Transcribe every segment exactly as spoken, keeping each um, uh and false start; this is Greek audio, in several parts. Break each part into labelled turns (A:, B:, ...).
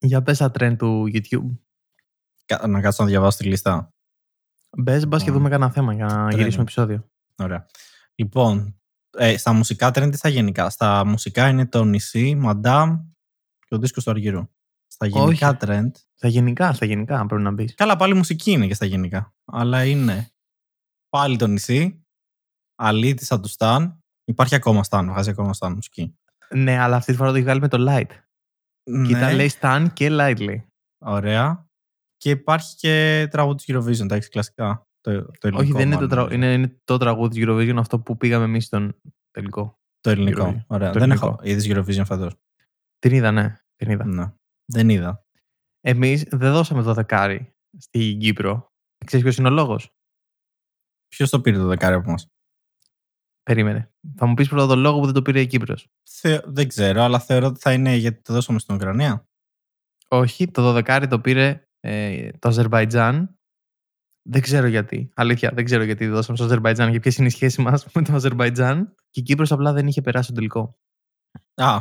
A: Για πες τα trend του YouTube.
B: Να κάτσω να διαβάσω τη λίστα.
A: Μπες, μπας και δούμε κανένα θέμα για να
B: Trend.
A: γυρίσουμε επεισόδιο.
B: Ωραία. Λοιπόν, ε, στα μουσικά trend τι στα γενικά. Στα μουσικά είναι το νησί, Μαντάμ και ο δίσκος του Αργυρού. Στα γενικά
A: Όχι.
B: trend.
A: Στα γενικά, στα γενικά πρέπει να μπεις.
B: Καλά, πάλι μουσική είναι και στα γενικά. Αλλά είναι πάλι το νησί, Αλήτης από του Σταν. Υπάρχει ακόμα Σταν, βγάζει ακόμα Σταν μουσική.
A: Ναι, αλλά αυτή τη φορά το έχει βγάλει με το Light.
B: Ναι.
A: Κοίτα, λέει Stan και Light λέει.
B: Ωραία. Και υπάρχει και τραγούδι της Eurovision, εντάξει, κλασικά. Το, το ελληνικό,
A: Όχι, δεν είναι
B: μάλλον,
A: το, τρα... είναι, είναι το τραγούδι της Eurovision, αυτό που πήγαμε εμείς στον τελικό.
B: Το ελληνικό.
A: Eurovision.
B: Ωραία.
A: Το
B: δεν
A: ελληνικό.
B: έχω είδες Eurovision φέτος.
A: Την είδα, ναι. Την είδα.
B: Ναι. Δεν είδα.
A: Εμείς δεν δώσαμε το δεκάρι στην Κύπρο. Ξέρεις ποιος είναι ο λόγος?
B: Ποιος το πήρε το δεκάρι από μας?
A: Περίμενε. Θα μου πεις πρώτα τον λόγο που δεν το πήρε η Κύπρος.
B: Θε... Δεν ξέρω, αλλά θεωρώ ότι θα είναι γιατί το δώσαμε στην Ουκρανία.
A: Όχι, το δωδεκάρι το πήρε ε, το Αζερμπαϊτζάν. Δεν ξέρω γιατί. Αλήθεια, δεν ξέρω γιατί δώσαμε στο Αζερμπαϊτζάν και ποιες είναι οι σχέσεις μας με το Αζερμπαϊτζάν. Και η Κύπρος απλά δεν είχε περάσει το τελικό.
B: Α,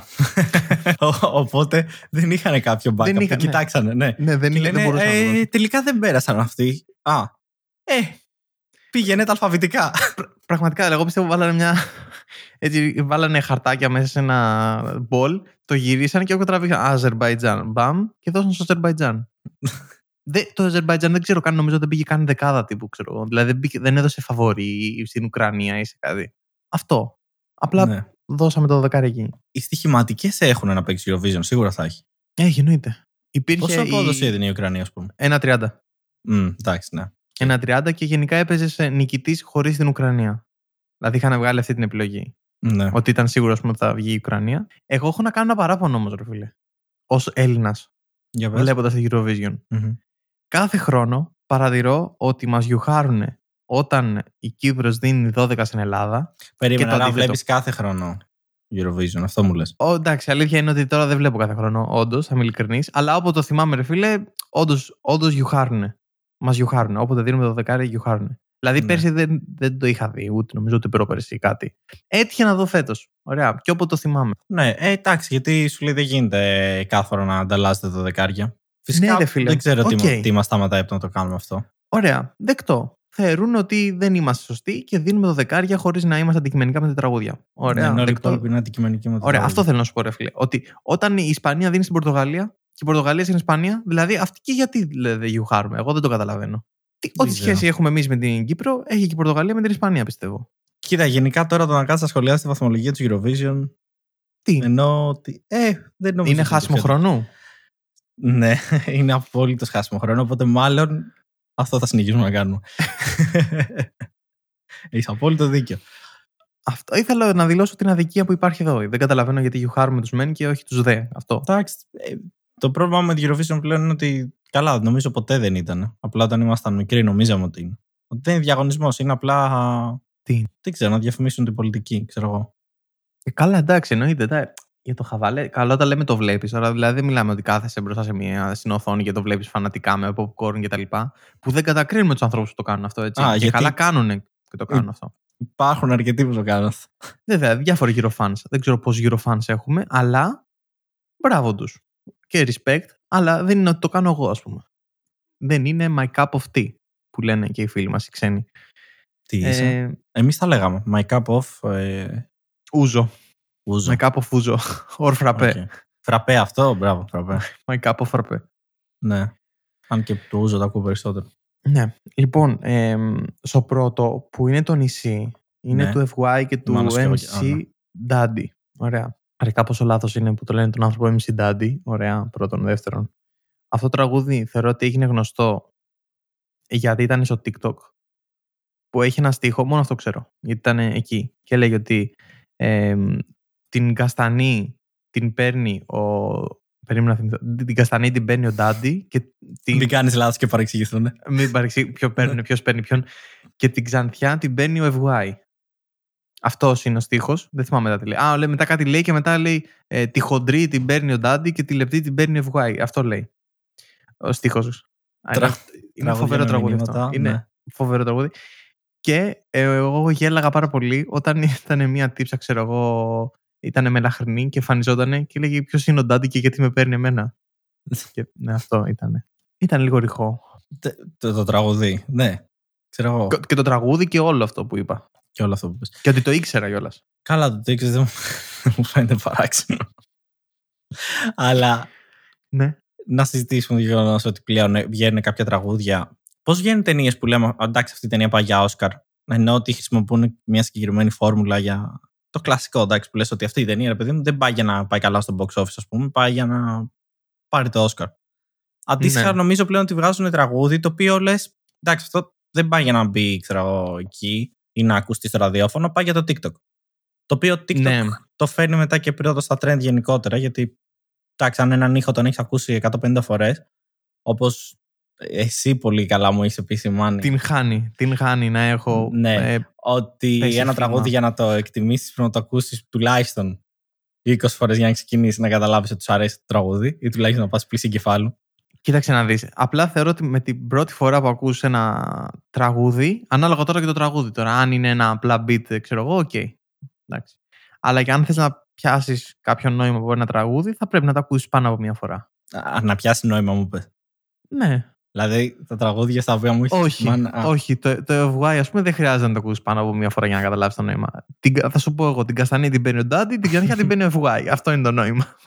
B: οπότε δεν είχαν κάποιο backup.
A: Δεν είχαν,
B: το κοιτάξανε, ναι.
A: Ναι, δεν,
B: Και
A: είχε,
B: λένε,
A: δεν μπορούσαν να το
B: ε,
A: δώσουν.
B: τελικά δεν πέρασαν αυτοί. Α, ε, πήγαινε τα αλφαβητικά.
A: Πραγματικά, εγώ πιστεύω βάλανε μια. Έτσι, βάλανε χαρτάκια μέσα σε ένα μπολ, το γυρίσαν και όποιο τραβήχαν Αζερμπαϊτζάν. Μπαμ, και δώσαν στο Αζερμπαϊτζάν. Δε, το Αζερμπαϊτζάν δεν ξέρω καν, νομίζω δεν πήγε καν δεκάδα τύπου, ξέρω. Δηλαδή δεν, πήγε, δεν έδωσε φαβορί στην Ουκρανία ή σε κάτι. Αυτό. Απλά
B: Ναι.
A: δώσαμε το δεκάρι εκεί.
B: Οι στοιχηματικές έχουν να παίξει Eurovision, σίγουρα θα έχει.
A: Έχει, εννοείται. Υπήρχε
B: Πόσο απόδοση
A: η...
B: έδινε η Ουκρανία, ας πούμε?
A: ένα τριάντα.
B: Mm, εντάξει, ναι.
A: ένα τριάντα και γενικά έπαιζε νικητής χωρίς την Ουκρανία. Δηλαδή είχαν βγάλει αυτή την επιλογή.
B: Ναι.
A: Ότι ήταν σίγουρο ότι θα βγει η Ουκρανία. Εγώ έχω να κάνω ένα παράπονο όμως, ρε φίλε. Ως Έλληνας,
B: Για πες.
A: βλέποντας το Eurovision.
B: Mm-hmm.
A: Κάθε χρόνο παρατηρώ ότι μας γιουχάρουν όταν η Κύπρος δίνει δώδεκα στην Ελλάδα.
B: Περίμενα
A: το
B: να
A: αντίθετο.
B: βλέπεις κάθε χρόνο Eurovision, αυτό μου λες.
A: Ο, εντάξει, αλήθεια είναι ότι τώρα δεν βλέπω κάθε χρόνο, όντως, θα είμαι ειλικρινής. Αλλά όποτε το θυμάμαι, ρε φίλε, όντως, όντως γιουχάρουν. Μας γιουχάρουν. Όποτε δίνουμε το δεκάρι, γιουχάρουν. Δηλαδή
B: Ναι.
A: πέρσι δεν, δεν το είχα δει, ούτε νομίζω ούτε πρόπερσι κάτι. Έτυχε να δω φέτος. Ωραία. Και όποτε το θυμάμαι.
B: Ναι, ε, εντάξει, γιατί σου λέει δεν γίνεται κάθε φορά να ανταλλάσσετε το δεκάρια. Φυσικά
A: Ναι, ρε φίλε.
B: δεν ξέρω
A: Οκ.
B: τι, τι μας σταματάει από το να το κάνουμε αυτό.
A: Ωραία. Δεκτό. Θεωρούν ότι δεν είμαστε σωστοί και δίνουμε το δεκάρια χωρίς να είμαστε αντικειμενικά με τα τραγούδια. Ωραία.
B: Ναι, όλοι οι
A: δεκτό.
B: υπόλοιποι είναι αντικειμενικοί με το
A: Ωραία,
B: τραγούδι.
A: αυτό θέλω να σου πω, ρε φίλε. Ότι όταν η Ισπανία δίνει στην Πορτογαλία και η Πορτογαλία στην Ισπανία, δηλαδή αυτή και γιατί δηλαδή, δεν γιουχάρουμε. Εγώ δεν το καταλαβαίνω. Τι,
B: Δεν
A: ό,τι
B: ξέρω.
A: σχέση έχουμε εμείς με την Κύπρο, έχει και η Πορτογαλία με την Ισπανία, πιστεύω.
B: Κοίτα, γενικά τώρα το να κάτσεις να σχολιάσεις τη βαθμολογία του Eurovision.
A: Τι,
B: Ενώ ότι. Ε, δεν νομίζω.
A: είναι
B: ότι
A: χάσιμο
B: πιο-
A: χρονού.
B: Ναι, είναι απόλυτο χάσιμο χρόνο. Οπότε μάλλον αυτό θα συνεχίσουμε να κάνουμε. Έχεις απόλυτο δίκιο.
A: Αυτό ήθελα να δηλώσω την αδικία που υπάρχει εδώ. Δεν καταλαβαίνω γιατί γιουχάρουμε τους μεν και όχι τους δε. Αυτό.
B: Εντάξει. ε, Το πρόβλημα με την Eurovision πλέον είναι ότι. Καλά, νομίζω ποτέ δεν ήταν. Απλά όταν ήμασταν μικροί νομίζαμε ότι είναι. Ότι δεν είναι διαγωνισμός, είναι απλά.
A: Τι?
B: Δεν ξέρω, να διαφημίσουν την πολιτική, ξέρω εγώ.
A: Ε, καλά, εντάξει, εννοείται. Τα... Για το χαβάλε, καλό όταν λέμε το βλέπεις. Τώρα δηλαδή δεν μιλάμε ότι κάθεσαι μπροστά σε μια στην οθόνη και το βλέπεις φανατικά με popcorn κτλ. Που δεν κατακρίνουμε τους ανθρώπους που το κάνουν αυτό. Έτσι.
B: Α,
A: και
B: γιατί-
A: καλά κάνουν και το κάνουν αυτό.
B: Υπάρχουν αρκετοί που το κάνουν αυτό.
A: Βέβαια, διάφοροι Eurofans. Δεν ξέρω πόσους Eurofans έχουμε, αλλά μπράβο τους. Και respect, αλλά δεν είναι ότι το κάνω εγώ, ας πούμε. Δεν είναι my cup of tea, που λένε και οι φίλοι μας οι ξένοι.
B: Τι είσαι.
A: Ε,
B: Εμείς τα λέγαμε. My cup of. Ε,
A: ούζο.
B: ούζο.
A: My cup of ούζο. Or frappe.
B: Okay. Φραπέ αυτό, μπράβο, φραπέ.
A: My cup of frappe.
B: Ναι. Αν και το ούζο το ακούω περισσότερο.
A: Ναι. Λοιπόν, ε, στο πρώτο, που είναι το νησί, είναι
B: Ναι.
A: του εφ γουάι και του
B: Μάνος και
A: εμ
B: όχι, α, ναι.
A: σι Daddy. Ωραία. Αρχικά πόσο λάθος είναι που το λένε τον άνθρωπο εμ σι Daddy. Ωραία, πρώτον. Δεύτερον. Αυτό το τραγούδι θεωρώ ότι έγινε γνωστό γιατί ήταν στο TikTok που έχει ένα στίχο, μόνο αυτό ξέρω, γιατί ήταν εκεί και λέγει ότι ε, την καστανή την παίρνει ο... Περίμενα να θυμηθώ. Την καστανή την παίρνει ο Daddy και την...
B: Μην κάνεις λάθος και παρεξηγηθούν.
A: Μην παρεξηγεί ποιο παίρνει, ποιος παίρνει ποιον. Και την ξανθιά την παίρνει ο εφ γουάι. Αυτός είναι ο στίχος. Δεν θυμάμαι μετά τι λέει. Α, λέει, μετά κάτι λέει και μετά λέει ε, τη χοντρή την παίρνει ο Daddy και τη λεπτή την παίρνει ο εφ γουάι. Αυτό λέει. Ο στίχος.
B: Τρα...
A: Είναι, είναι φοβερό τραγούδι αυτό. Είναι
B: ναι.
A: φοβερό τραγούδι. Και ε, εγώ γέλαγα πάρα πολύ όταν ήταν μια τύψα, ξέρω εγώ, ήταν μελαχρινή και εμφανιζόταν και λέγε ποιος είναι ο Daddy και γιατί με παίρνει εμένα. Και, ναι, αυτό ήταν. Ήταν λίγο ρηχό.
B: Το, το, το τραγουδί, ναι. Ξέρω εγώ.
A: Και το τραγούδι και όλο αυτό που είπα.
B: Και όλο αυτό που πες.
A: Και ότι το ήξερα κιόλας.
B: Καλά, το ήξερες, δεν μου φαίνεται παράξενο. Αλλά
A: Ναι.
B: να συζητήσουμε το γεγονός ότι πλέον βγαίνουν κάποια τραγούδια. Πώς βγαίνουν ταινίες που λέμε, εντάξει, αυτή η ταινία πάει για Όσκαρ, ενώ ότι χρησιμοποιούν μια συγκεκριμένη φόρμουλα για το κλασικό, εντάξει, που λες ότι αυτή η ταινία, ρε παιδί μου, δεν πάει για να πάει καλά στο box office, ας πούμε, πάει για να πάρει το Όσκαρ. Αντίστοιχα,
A: Ναι.
B: νομίζω πλέον ότι βγάζουν τραγούδι το οποίο λες, εντάξει, αυτό δεν πάει για να μπει, ξέρω, εκεί ή να ακουστεί στο ραδιόφωνο, πάει για το TikTok. Το οποίο TikTok
A: Ναι.
B: το φέρνει μετά και πρώτο στα trend γενικότερα, γιατί εντάξει, αν έναν ήχο τον έχεις ακούσει εκατόν πενήντα φορές, όπως εσύ πολύ καλά μου έχεις επισημάνει.
A: Την χάνει, την χάνει να έχω.
B: Ναι,
A: ε,
B: ότι
A: πέσει
B: ένα
A: θύμα.
B: τραγούδι για να το εκτιμήσεις πρέπει να το ακούσεις τουλάχιστον είκοσι φορές για να ξεκινήσεις να καταλάβεις ότι σου αρέσει το τραγούδι ή τουλάχιστον να πας πλήση εγκεφάλου.
A: Κοίταξε να δεις. Απλά θεωρώ ότι με την πρώτη φορά που ακούς ένα τραγούδι, ανάλογα τώρα και το τραγούδι. Τώρα, αν είναι ένα απλά beat, ξέρω εγώ, οκ. Okay. Εντάξει. Αλλά και αν θες να πιάσεις κάποιο νόημα από ένα τραγούδι, θα πρέπει να το ακούσεις πάνω από μία φορά.
B: Α, να πιάσει νόημα, μου πες.
A: Ναι.
B: Δηλαδή τα τραγούδια στα οποία μου έχεις
A: Όχι,
B: μάνα, α.
A: όχι. Το, το εφ γουάι, ας πούμε, δεν χρειάζεται να το ακούσεις πάνω από μία φορά για να καταλάβεις το νόημα. Την, θα σου πω εγώ, την καστανή την παίρνει ο Ντάντι, την ξανθιά την παίρνει ο εφ γουάι. Αυτό είναι το νόημα.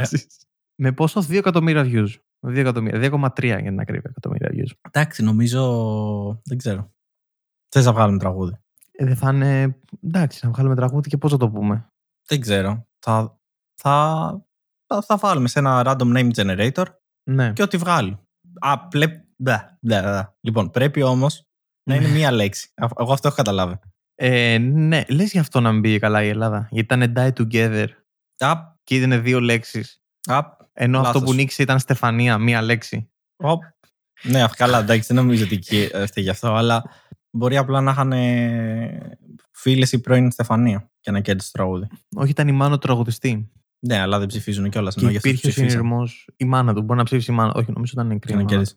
A: Με πόσο? δύο εκατομμύρια views. δύο εκατομμύρια, δύο κόμμα τρία για να ακρίβεια εκατομμύρια views.
B: Εντάξει, νομίζω. Δεν ξέρω. Θες να βγάλουμε τραγούδι?
A: Ε, δεν θα είναι. Εντάξει, να βγάλουμε τραγούδι και πώς θα το πούμε.
B: Δεν ξέρω. Θα, θα, θα, θα βάλουμε σε ένα random name generator
A: Ναι.
B: και ό,τι βγάλει. Α, πλε... μπα, μπα, μπα. Λοιπόν, πρέπει όμως να είναι μία λέξη. Εγώ αυτό έχω καταλάβει.
A: Ε, ναι, λες γι' αυτό να μην πήγε καλά η Ελλάδα. Γιατί ήταν Die Together.
B: Απ,
A: Και ήταν δύο λέξεις.
B: απ,
A: Ενώ
B: λάθος.
A: αυτό που νίκησε ήταν Στεφανία, μία λέξη.
B: Οπ. Ναι, καλά, εντάξει, δεν νομίζω ότι εκεί έφταιγε γι' αυτό, αλλά μπορεί απλά να είχαν φίλες ή πρώην Στεφανία και να κέρδισε το τραγούδι.
A: Όχι, ήταν η μάνα του τραγουδιστή.
B: Ναι, αλλά δεν ψηφίζουν κιόλας.
A: Και υπήρχε ο συνειρμός. Η μάνα του. Μπορεί να ψήφισει η μάνα. Όχι, νομίζω ήταν νεκρή.
B: να κέρδισε.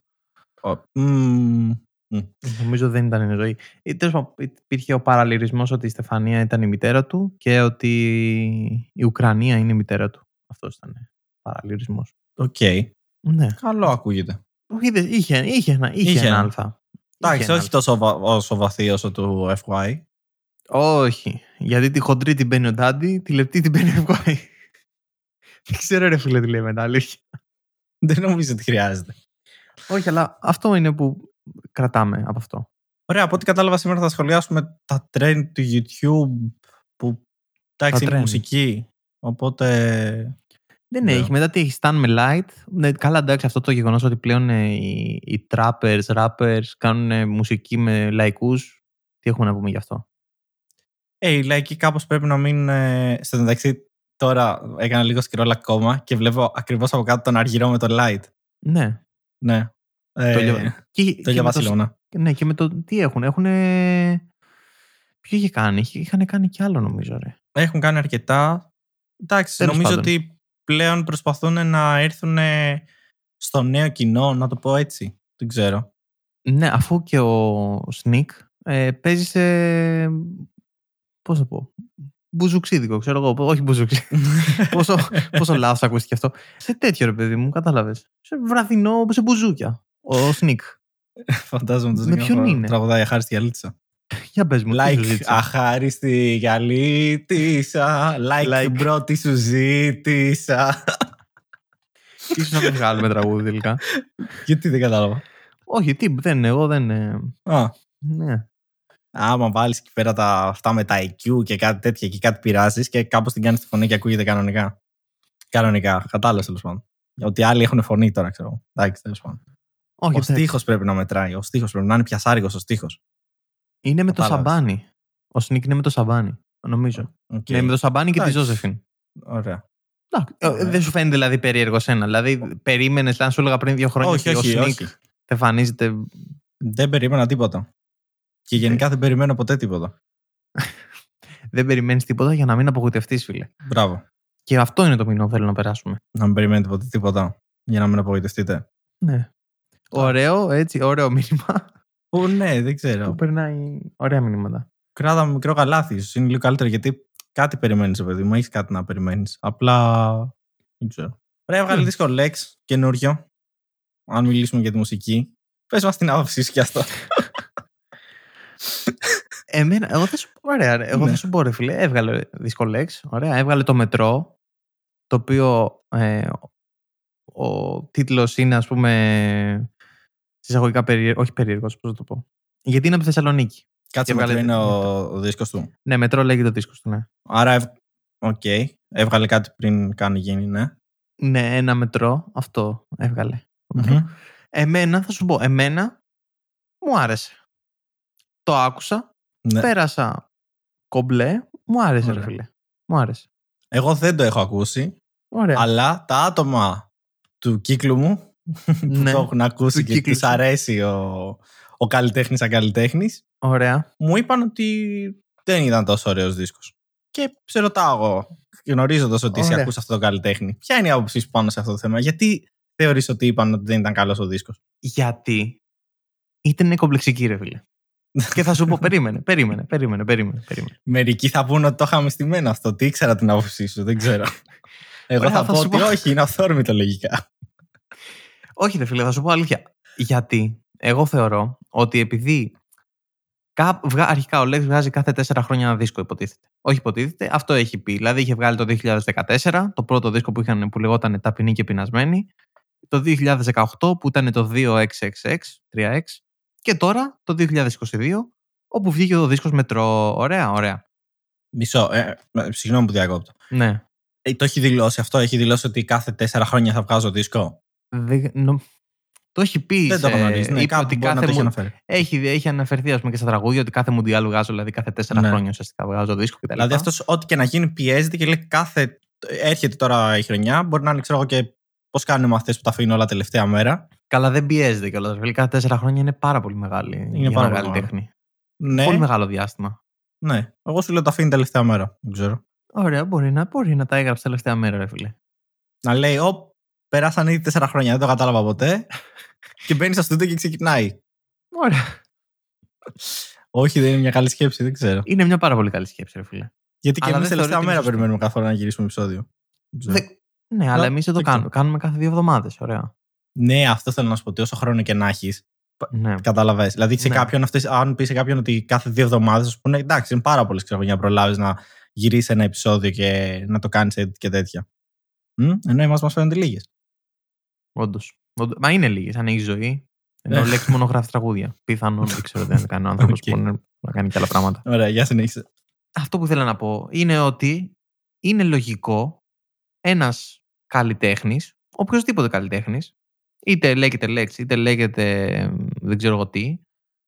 B: Mm.
A: Νομίζω δεν ήταν η ζωή. Τέλος πάντων, υπήρχε ο παραλληλισμός ότι η Στεφανία ήταν η μητέρα του και ότι η Ουκρανία είναι η μητέρα του. Αυτός ήταν παραλληλισμός.
B: Οκ. Okay.
A: Ναι.
B: Καλό ακούγεται.
A: Είχε, είχε, είχε, ένα, είχε, είχε ένα αλφα.
B: Εντάξει, όχι τόσο βα, όσο βαθύ όσο του εφ γουάι.
A: Όχι. Γιατί τη χοντρή την παίρνει ο Ντάντι, τη λεπτή την παίρνει ο εφ γουάι. Δεν ξέρω ρε φίλε τι λέει μετά, αλήθεια.
B: Δεν νομίζω ότι χρειάζεται.
A: Όχι, αλλά αυτό είναι που κρατάμε από αυτό.
B: Ωραία, από ό,τι κατάλαβα σήμερα θα σχολιάσουμε τα trend του YouTube που εντάξει είναι μουσική. Οπότε...
A: Δεν έχει. Μετά τι έχει, Stan με Light. Ναι, καλά, εντάξει, αυτό το γεγονός ότι πλέον οι, οι trappers, rappers κάνουν μουσική με λαϊκούς. Τι έχουμε να πούμε γι' αυτό?
B: Ε, οι λαϊκοί κάπως πρέπει να μείνουν. Ε, στο μεταξύ, τώρα έκανα λίγο scroll ακόμα και βλέπω ακριβώς από κάτω τον Αργυρό με το Light.
A: Ναι.
B: Ναι. Ε, το
A: λιο... και,
B: το Βασιλώνα.
A: Ναι, και με το. Τι έχουν, έχουν. Ποιο είχε κάνει, είχαν κάνει κι άλλο νομίζω, ρε.
B: Έχουν κάνει αρκετά. Εντάξει,
A: Τέλος
B: νομίζω
A: πάντων.
B: ότι πλέον προσπαθούν να έρθουν στο νέο κοινό, να το πω έτσι. Δεν ξέρω.
A: Ναι, αφού και ο Sneak ε, παίζει σε. Πώς θα πω. Μπουζουξίδικο, ξέρω εγώ. Όχι μπουζουξίδικο. πόσο, πόσο λάθος ακούστηκε αυτό. Σε τέτοιο ρε παιδί μου, κατάλαβες. Σε βραδινό, σε μπουζούκια. Ο Sneak.
B: Φαντάζομαι το
A: με ποιον είναι.
B: Τραγουδάει Αχάριστη Γιαλίτσα.
A: Για πες μου,
B: like Αχάριστη Γιαλίτσα. Like, like. την πρώτη σου ζήτησα.
A: Ίσως να μην βγάλουμε τραγούδι τελικά.
B: Γιατί δεν κατάλαβα.
A: Όχι, τι, δεν, εγώ δεν.
B: Α.
A: Ναι.
B: Άμα βάλεις εκεί πέρα τα, αυτά με τα άι κιου και κάτι τέτοια και κάτι πειράζεις και κάπως την κάνεις τη φωνή και ακούγεται κανονικά. Κανονικά, κατάλαβες τέλος πάντων. Ότι άλλοι έχουν φωνή τώρα, ξέρω. Εντάξει, τέλος πάντων.
A: Όχι,
B: ο στίχος πρέπει να μετράει. Ο στίχος πρέπει να είναι πιασάρικος ο στίχος.
A: Είναι με
B: κατάλαβες.
A: Το Σαμπάνι. Ο Σνίκ είναι με το Σαμπάνι, νομίζω. Okay. Ναι, με το Σαμπάνι και Εντάξει. Τη Ζώσεφιν.
B: Ωραία.
A: Ωραία. Δεν σου φαίνεται δηλαδή περίεργο σένα. Δηλαδή, περίμενες, αν σου έλεγα πριν δύο χρόνια
B: όχι,
A: ότι
B: όχι,
A: ο Σνίκ εμφανίζεται.
B: Δεν περίμενα τίποτα. Και γενικά δεν περιμένω ποτέ τίποτα.
A: Δεν περιμένεις τίποτα για να μην απογοητευτείς, φίλε.
B: Μπράβο.
A: Και αυτό είναι το μήνυμα που θέλω να περάσουμε.
B: Να μην περιμένετε ποτέ τίποτα για να μην απογοητευτείτε.
A: Ναι. Ωραίο, έτσι, ωραίο μήνυμα.
B: Που ναι, δεν ξέρω.
A: Που περνάει ωραία μηνύματα.
B: Κράτα μικρό καλάθι, ίσως είναι λίγο καλύτερο γιατί κάτι περιμένεις, παιδί μου. Έχεις κάτι να περιμένεις. Απλά. Δεν ξέρω. Ωραία, έβγαλε
A: Mm.
B: δίσκο Lex καινούριο. Αν μιλήσουμε για τη μουσική. Πες μας την άποψή σου κι αυτό.
A: Εμένα, εγώ θα σου πω, ωραία, ρε, εγώ
B: Ναι.
A: θα σου πω, ρε φίλε, έβγαλε δίσκο Lex, ωραία, έβγαλε το Μετρό, το οποίο ε, ο, ο τίτλος είναι, ας πούμε, συσσαγωγικά περίεργος, όχι περίεργος, πώς θα το πω, γιατί είναι από τη Θεσσαλονίκη.
B: Κάτσε,
A: Και
B: Μετρό
A: έβγαλε-
B: είναι ο, ο δίσκος του.
A: Ναι, Μετρό λέγεται το δίσκος του, ναι.
B: Άρα, ευ... οκ. Okay. Έβγαλε κάτι πριν κάνει γίνει, ναι.
A: Ναι, ένα Μετρό, αυτό έβγαλε. Το Μετρό.
B: Mm-hmm.
A: Εμένα, θα σου πω, εμένα μου άρεσε. Το άκουσα,
B: Ναι.
A: πέρασα κομπλέ, μου άρεσε,
B: Ωραία.
A: ρε φίλε. Μου άρεσε.
B: Εγώ δεν το έχω ακούσει,
A: Ωραία.
B: αλλά τα άτομα του κύκλου μου που
A: Ναι,
B: το έχουν ακούσει
A: του
B: και
A: κύκλου
B: τους
A: σου.
B: αρέσει ο, ο καλλιτέχνης σαν καλλιτέχνης,
A: Ωραία.
B: μου είπαν ότι δεν ήταν τόσο ωραίος δίσκος. Και σε ρωτάω εγώ, γνωρίζοντας ότι εσύ
A: Ωραία.
B: ακούς αυτό το καλλιτέχνη, ποια είναι η άποψή σου πάνω σε αυτό το θέμα? Γιατί θεωρείς ότι είπαν ότι δεν ήταν καλός ο δίσκος?
A: Γιατί ήταν κομπλεξική, ρε φίλε. Και θα σου πω, περίμενε, περίμενε, περίμενε, περίμενε. περίμενε.
B: Μερικοί θα πούνε ότι το είχαμε στημένο αυτό. Τι ήξερα την άποψή σου, δεν ξέρω. Εγώ
A: Ωραία,
B: θα,
A: θα
B: πω
A: σου
B: ότι
A: πω.
B: όχι, είναι αυθόρμητο λογικά.
A: Όχι, ρε φίλε, θα σου πω αλήθεια. Γιατί εγώ θεωρώ ότι επειδή κά- βγα- αρχικά ο Lex βγάζει κάθε τέσσερα χρόνια ένα δίσκο, υποτίθεται. Όχι υποτίθεται, αυτό έχει πει. Δηλαδή είχε βγάλει το δύο χιλιάδες δεκατέσσερα, το πρώτο δίσκο που, είχαν, που λεγόταν Ταπεινή και Πεινασμένη, το δύο χιλιάδες δεκαοκτώ που ήταν το δύο εξ εξ εξ, τρία εξ, και τώρα το δύο χιλιάδες είκοσι δύο όπου βγήκε ο δίσκος Μετρό. Ωραία, ωραία.
B: Μισό, ε, ε, συγγνώμη που διακόπτω.
A: Ναι.
B: Ε, το έχει δηλώσει αυτό, έχει δηλώσει ότι κάθε τέσσερα χρόνια θα βγάζω δίσκο.
A: Δεν- νο- Το έχει πει.
B: Δεν το
A: σε-
B: γνωρίζει. Ναι,
A: είπε
B: κάπου
A: ότι
B: μπορεί να
A: κάθε
B: το έχει
A: μου-
B: αναφέρει.
A: Έχει, έχει αναφερθεί, ας πούμε, και στα τραγούδια ότι κάθε Μουντιάλ βγάζω, δηλαδή κάθε τέσσερα
B: Ναι.
A: χρόνια ουσιαστικά βγάζω δίσκο κτλ.
B: Δηλαδή αυτό, ό,τι και να γίνει, πιέζεται και λέει κάθε. Έρχεται τώρα η χρονιά, μπορεί να είναι, ξέρω εγώ, και πώς κάνουν οι μαθητές που τα αφήνουν όλα τελευταία μέρα.
A: Καλά, δεν πιέζεται κιόλας. Δηλαδή, κάθε τέσσερα χρόνια είναι πάρα πολύ μεγάλη.
B: Είναι
A: για
B: πάρα
A: μεγάλη
B: πολύ
A: τέχνη.
B: Ναι,
A: Πολύ μεγάλο διάστημα.
B: ναι. Εγώ σου λέω τα αφήνει τελευταία μέρα. Δεν ξέρω.
A: Ωραία, μπορεί να, μπορεί να τα έγραψε τελευταία μέρα, ρε φίλε.
B: Να λέει, Ω, περάσαν ήδη τέσσερα χρόνια, δεν το κατάλαβα ποτέ. Και μπαίνει στο στούντιο και ξεκινάει.
A: Ωραία.
B: Όχι, δεν είναι μια καλή σκέψη, δεν ξέρω.
A: Είναι μια πάρα πολύ καλή σκέψη, ρε φίλε.
B: Γιατί και
A: Αλλά
B: εμεί
A: δεν
B: τελευταία
A: θεωρώ ότι
B: μέρα
A: είναι σωστό.
B: περιμένουμε κάθε φορά να γυρίσουμε επεισόδιο. Δεν ξέρω.
A: Δε... Ναι, αλλά
B: Ναι,
A: εμεί εδώ
B: δεν
A: κάνουμε.
B: ξέρω.
A: Κάνουμε κάθε δύο εβδομάδες. Ωραία.
B: Ναι, αυτό θέλω να σου πω. Ότι όσο χρόνο και να έχει,
A: Ναι.
B: καταλαβες. Δηλαδή, σε
A: Ναι.
B: κάποιον αυτές, αν πει σε κάποιον ότι κάθε δύο εβδομάδες, σου πούνε εντάξει, είναι πάρα πολύ ξέρω για να προλάβει να γυρίσει ένα επεισόδιο και να το κάνει edit και τέτοια. Μ? Ενώ εμάς μας φαίνονται λίγες.
A: Όντως. Όντως. Μα είναι λίγες, αν έχει ζωή. Ενώ ο Λέξ μόνο γράφει τραγούδια. Πιθανόν, δεν ξέρω, δεν κάνει ο άνθρωπο
B: Οκ.
A: που μπορεί να κάνει και άλλα πράγματα.
B: Ωραία, για συνέχισε.
A: Αυτό που ήθελα να πω είναι ότι είναι λογικό ένας καλλιτέχνης, οποιοσδήποτε καλλιτέχνης, είτε λέγεται Lex, είτε λέγεται εμ, δεν ξέρω εγώ τι,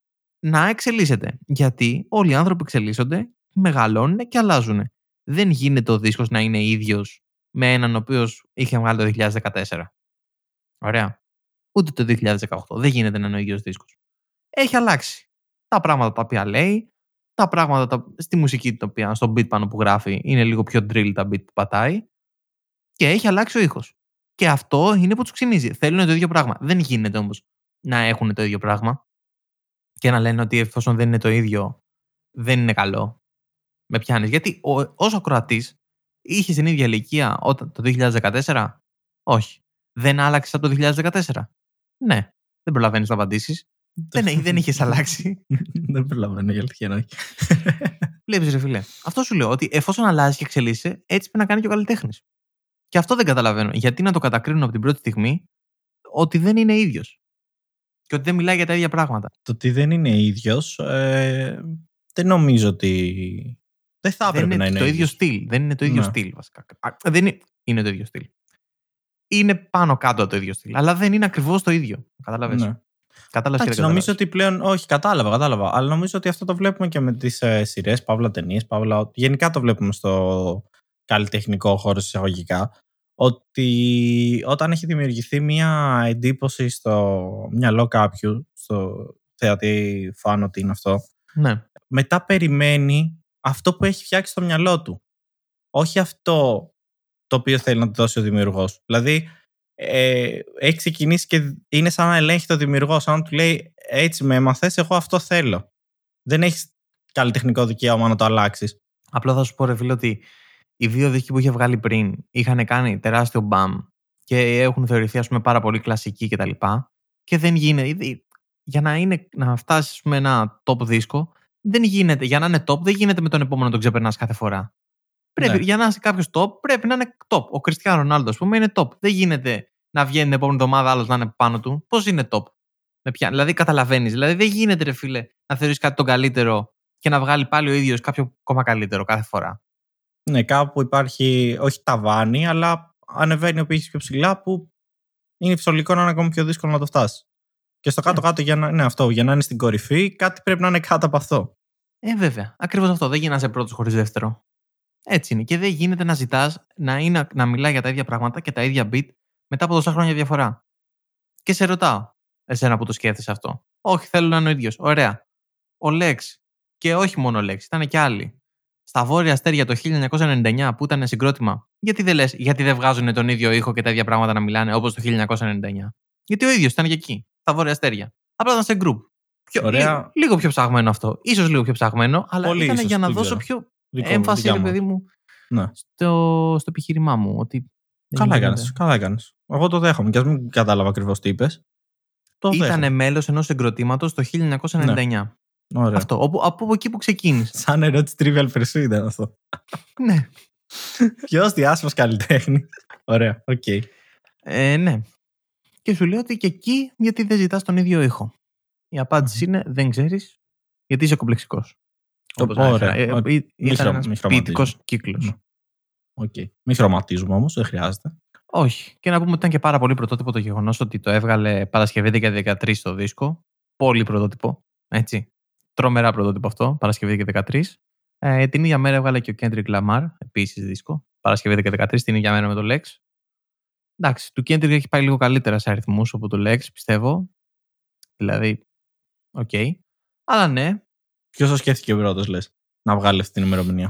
A: να εξελίσσεται. Γιατί όλοι οι άνθρωποι εξελίσσονται, μεγαλώνουν και αλλάζουν. Δεν γίνεται ο δίσκος να είναι ίδιος με έναν ο οποίος είχε βγάλει το δύο χιλιάδες δεκατέσσερα. Ωραία. Ούτε το δύο χιλιάδες δεκαοκτώ. Δεν γίνεται να είναι ο ίδιος δίσκος. Έχει αλλάξει. Τα πράγματα τα οποία λέει, τα πράγματα τα, στη μουσική, τα οποία, στο beat πάνω που γράφει, είναι λίγο πιο drill τα beat που πατάει και έχει αλλάξει ο ήχος. Και αυτό είναι που τους ξυνίζει. Θέλουν το ίδιο πράγμα. Δεν γίνεται όμως να έχουν το ίδιο πράγμα και να λένε ότι εφόσον δεν είναι το ίδιο, δεν είναι καλό. Με πιάνεις. Γιατί ο, ως ακροατής είχε την ίδια ηλικία όταν, το δύο χιλιάδες δεκατέσσερα. Όχι. Δεν άλλαξε από το δύο χιλιάδες δεκατέσσερα. Ναι. Δεν προλαβαίνεις να απαντήσεις. δεν, δεν είχες αλλάξει.
B: Δεν προλαβαίνω η αλήθεια, όχι.
A: Βλέπεις, ρε φίλε. Αυτό σου λέω, ότι εφόσον αλλάζει και εξελίσσεται, έτσι πρέπει να κάνει και ο καλλιτέχνης. Και αυτό δεν καταλαβαίνω. Γιατί να το κατακρίνουν από την πρώτη στιγμή ότι δεν είναι ίδιος. Και ότι δεν μιλάει για τα ίδια πράγματα.
B: Το ότι δεν είναι ίδιος, ε, δεν νομίζω ότι. Δεν θα
A: Δεν
B: έπρεπε
A: είναι
B: να είναι
A: το ίδιο
B: ίδιος.
A: στυλ. Δεν είναι το ίδιο
B: Ναι.
A: στυλ, βασικά. Α, δεν είναι, είναι το ίδιο στυλ. Είναι πάνω κάτω από το ίδιο στυλ. Αλλά δεν είναι ακριβώς το ίδιο. Κατάλαβες.
B: Ναι.
A: Κατάλαβες και
B: Εντάξει,
A: δεν
B: νομίζω
A: κατάλαβες.
B: ότι πλέον. Όχι, κατάλαβα, κατάλαβα. Αλλά νομίζω ότι αυτό το βλέπουμε και με τις ε, σειρές, παύλα ταινίες, παύλα. Γενικά το βλέπουμε στο καλλιτεχνικό χώρο εισαγωγικά. Ότι όταν έχει δημιουργηθεί μια εντύπωση στο μυαλό κάποιου, στο θεατή φαν ότι είναι αυτό,
A: Ναι.
B: μετά περιμένει αυτό που έχει φτιάξει στο μυαλό του. Όχι αυτό το οποίο θέλει να του δώσει ο δημιουργός. Δηλαδή, ε, έχει ξεκινήσει και είναι σαν να ελέγχει το δημιουργό, σαν να του λέει έτσι με έμαθες, εγώ αυτό θέλω. Δεν έχεις καλλιτεχνικό δικαίωμα να το αλλάξεις.
A: Απλά θα σου πω, ρε φίλε, ότι οι δύο δίσκοι που είχε βγάλει πριν είχαν κάνει τεράστιο μπαμ και έχουν θεωρηθεί, ας πούμε, πάρα πολύ κλασικοί κτλ. Και, και δεν γίνεται. Για να, είναι, να φτάσεις με ένα top δίσκο, δεν γίνεται. Για να είναι top, δεν γίνεται με τον επόμενο να τον ξεπερνάς κάθε φορά. Πρέπει,
B: ναι.
A: Για να είσαι κάποιο top, πρέπει να είναι top. Ο Κριστιάνο Ρονάλντο, ας πούμε, είναι top. Δεν γίνεται να βγαίνει την επόμενη εβδομάδα άλλο να είναι πάνω του. Πώς είναι top? Με ποια... Δηλαδή, καταλαβαίνεις. Δηλαδή, δεν γίνεται, ρε φίλε, να θεωρείς κάτι τον καλύτερο και να βγάλει πάλι ο ίδιος κάποιο ακόμα καλύτερο κάθε φορά.
B: Ναι, κάπου υπάρχει, όχι ταβάνι, αλλά ανεβαίνει ο πύχης πιο ψηλά που είναι φυσιολογικό να είναι ακόμη πιο δύσκολο να το φτάσει. Και στο κάτω-κάτω, για να, ναι, αυτό, για να είναι στην κορυφή, κάτι πρέπει να είναι κάτω από αυτό.
A: Ε, βέβαια. Ακριβώς αυτό. Δεν γίνεσαι πρώτος χωρίς δεύτερο. Έτσι είναι. Και δεν γίνεται να ζητάς να, είναι, να μιλάει για τα ίδια πράγματα και τα ίδια beat μετά από τόσα χρόνια διαφορά. Και σε ρωτάω, εσένα που το σκέφτεσαι αυτό. Όχι, θέλω να είναι ο ίδιος. Ωραία. Ο Lex, και όχι μόνο ο Lex, ήταν και άλλοι. Στα Βόρεια Αστέρια το χίλια εννιακόσια ενενήντα εννιά που ήταν συγκρότημα, γιατί δεν λες, γιατί δεν βγάζουν τον ίδιο ήχο και τα ίδια πράγματα να μιλάνε όπως το χίλια εννιακόσια ενενήντα εννιά? Γιατί ο ίδιος ήταν και εκεί, στα Βόρεια Αστέρια. Απλά ήταν σε group. Πιο,
B: Ωραία.
A: Λίγο πιο ψαγμένο αυτό. Ίσως λίγο πιο ψαγμένο, αλλά
B: Πολύ
A: ήταν
B: ίσως,
A: για να
B: δεν
A: δώσω
B: ξέρω.
A: πιο
B: Δικό,
A: έμφαση, ρε
B: μου.
A: παιδί μου,
B: Ναι.
A: στο, στο επιχείρημά μου. Ότι
B: καλά έκανες. Καλά έκανες. Εγώ το δέχομαι. Και ας μην κατάλαβα ακριβώς τι είπες.
A: Ήταν μέλος ενός συγκροτήματος το χίλια εννιακόσια ενενήντα εννιά.
B: Ναι. Ωραία.
A: Αυτό, από, από εκεί που ξεκίνησε.
B: Σαν ερώτηση Trivial Pursuit ήταν αυτό.
A: Ναι.
B: Ποιος διάσημος καλλιτέχνη. Ωραία, οκ. Okay.
A: Ε, ναι. Και σου λέω ότι και εκεί γιατί δεν ζητάς τον ίδιο ήχο. Η απάντηση mm-hmm. είναι δεν ξέρεις γιατί είσαι κομπλεξικός.
B: Ωραία.
A: Ε, ε, ήταν ένας ποιητικός κύκλος.
B: Οκ. Okay. Μην χρωματίζουμε όμως, δεν χρειάζεται.
A: Όχι. Και να πούμε ότι ήταν και πάρα πολύ πρωτότυπο το γεγονός ότι το έβγαλε Παρασκευή δεκαετία δεκατρία στο δίσκο. Πολύ πρωτότυπο. Έτσι. Τρομερά πρωτότυπο αυτό, Παρασκευή δεκαετία δεκατρία. Ε, την ίδια μέρα έβγαλε και ο Kendrick Lamar, επίσης δίσκο. Παρασκευή δεκαετία δεκατρία, την ίδια μέρα με το Lex. Εντάξει, του Kendrick έχει πάει λίγο καλύτερα σε αριθμούς από το Lex, πιστεύω. Δηλαδή, οκ. Okay. Αλλά ναι.
B: Ποιος το σκέφτηκε ο πρώτος, λες, να βγάλει αυτή την ημερομηνία?